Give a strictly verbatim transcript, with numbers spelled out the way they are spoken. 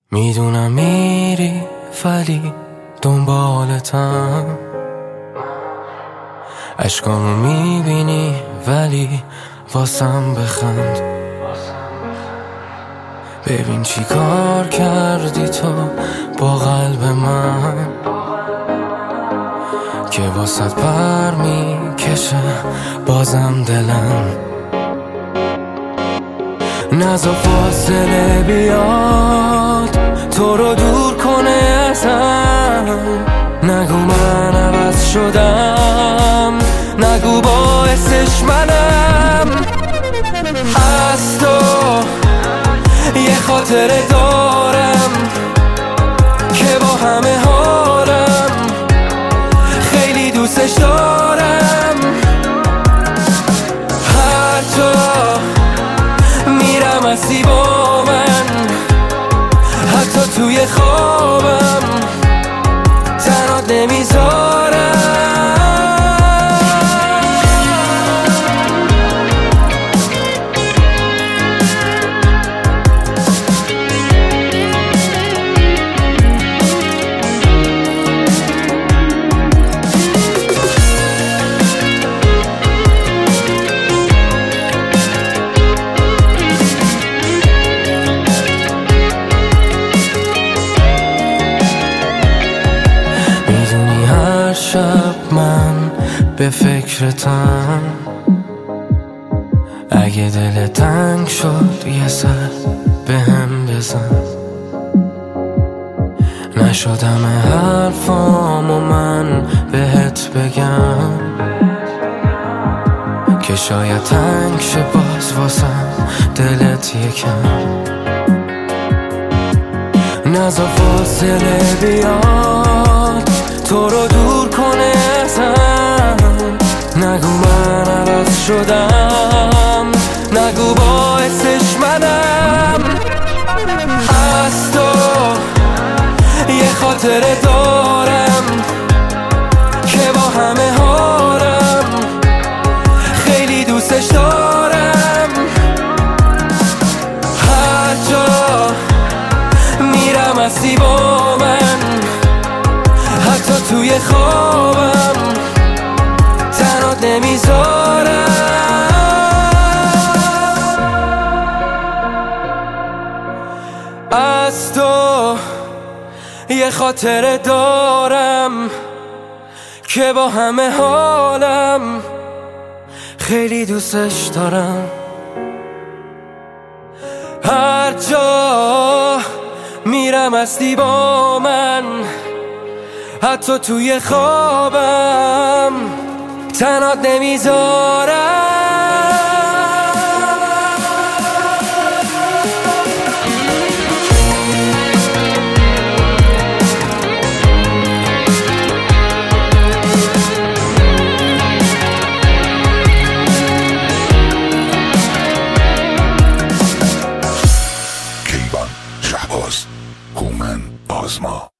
میدونم میری ولی دنبالتم، اشکامو میبینی ولی واسم بخند. ببین چی کار کردی تو با قلب من، که واسط پر میکشه بازم دلم. نزا فاصله بیاد تو رو دور کنه ازم، نگو من عوض شدم، نگو باعثش منم. از تو یه خاطره دارم که با همه حالم خیلی دوستش دارم. هر جا میرم هستی با من، حتی توی خوابم تنات نمیذارم. شب من به فکرتم، اگه دل تنگ شد یه سر به هم بزن. نشدم حرفام و من بهت بگم که شاید تنگ شه باز واسم دلت یکم. نزا فاصله بیاد تو رو دور کنه ازم، نگو من عوض شدم، نگو باعثش منم. از تو یه خاطره دارم که با همه حالم خیلی دوستش دارم. هر جا میرم هستی با من، حتی توی خوابم تنات نمیذارم. از تو یه خاطره دارم که با همه حالم خیلی دوستش دارم. هر جا میرم هستی با من، حتی توی خوابم تنات نمیذارم. کیوان شهباز، هومن آزما.